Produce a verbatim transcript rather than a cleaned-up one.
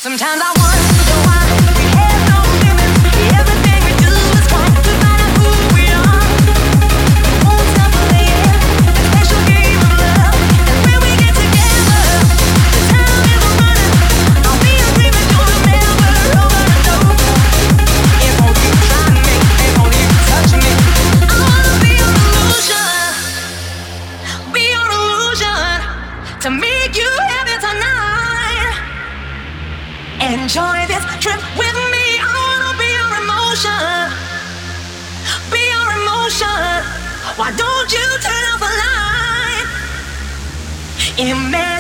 Sometimes I wonder why we have no limits. Everything we do is trying to find out who we are. Won't stop playing a special game of love. And when we get together, the time is running. I'll be a dreamer, you'll never overdose. If only you try me, if only you touch me. I wanna be your illusion, be your illusion, to make you happy tonight. Enjoy this trip with me. I wanna be your emotion, be your emotion. Why don't you turn off the light? Imagine